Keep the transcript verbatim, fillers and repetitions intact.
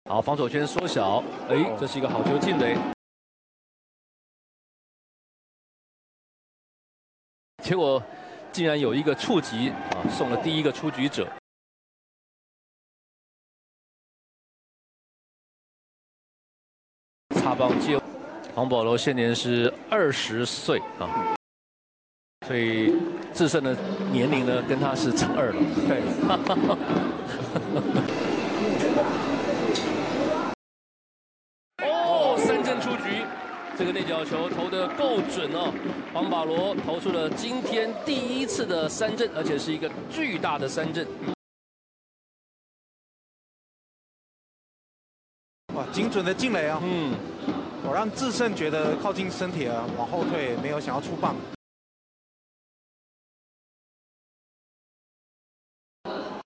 好，防守圈缩小，哎，这是一个好球进垒。结果竟然有一个触及啊，送了第一个出局者。擦棒接，黄保罗现年是二十岁啊，所以智胜的年龄呢跟他是乘二了。 对。 哦，三振出局，这个内角球投得够准哦。黄保罗投出了今天第一次的三振，而且是一个巨大的三振。 哇，精准的进垒啊！ 嗯， 我让智胜觉得靠近身体了，往后退，没有想要出棒。